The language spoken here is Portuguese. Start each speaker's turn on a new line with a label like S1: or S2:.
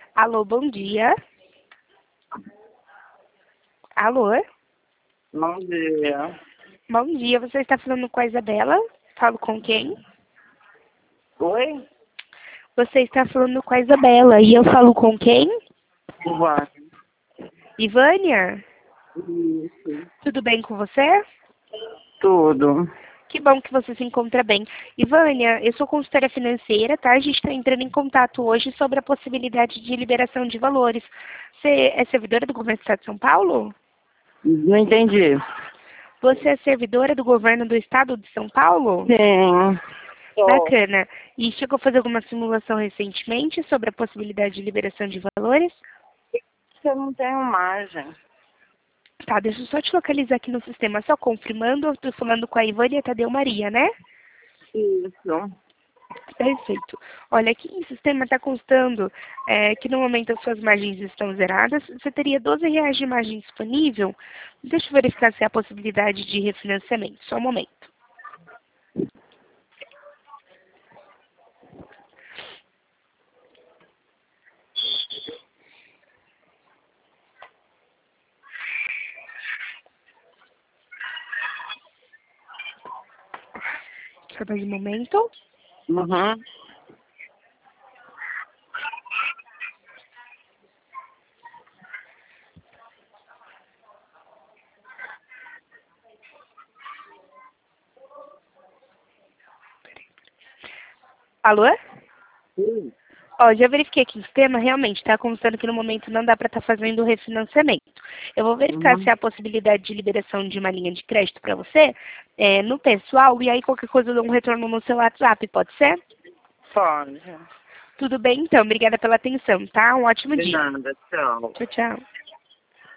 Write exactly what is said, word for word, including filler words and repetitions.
S1: Alô, bom dia. Alô?
S2: Bom dia.
S1: Bom dia, você está falando com a Isabela? Falo com quem?
S2: Oi?
S1: Você está falando com a Isabela e eu falo com quem?
S2: Ivane.
S1: Ivânia?
S2: Isso.
S1: Tudo bem com você?
S2: Tudo.
S1: Que bom que você se encontra bem. Ivânia, eu sou consultora financeira, tá? A gente está entrando em contato hoje sobre a possibilidade de liberação de valores. Você é servidora do governo do estado de São Paulo?
S2: Não entendi.
S1: Você é servidora do governo do estado de São Paulo?
S2: Sim. Tô.
S1: Bacana. E chegou a fazer alguma simulação recentemente sobre a possibilidade de liberação de valores?
S2: Eu não tenho margem.
S1: Tá, deixa eu só te localizar aqui no sistema, só confirmando, eu estou falando com a Ivânia Tadeu Maria, né?
S2: Isso.
S1: Perfeito. Olha, aqui no sistema está constando é, que no momento as suas margens estão zeradas. Você teria doze reais de margem disponível? Deixa eu verificar se há possibilidade de refinanciamento. Só um momento. Só mais um momento.
S2: Uhum.
S1: Alô?
S2: Sim.
S1: Ó, já verifiquei aqui no sistema, realmente está constando que no momento não dá para estar fazendo o refinanciamento. Eu vou verificar
S2: Uhum.
S1: se há possibilidade de liberação de uma linha de crédito para você é, no pessoal, e aí qualquer coisa eu dou um retorno no seu WhatsApp, pode ser?
S2: Pode.
S1: Tudo bem, então. Obrigada pela atenção, tá? Um ótimo
S2: De
S1: dia.
S2: nada. Tchau.
S1: Tchau, tchau.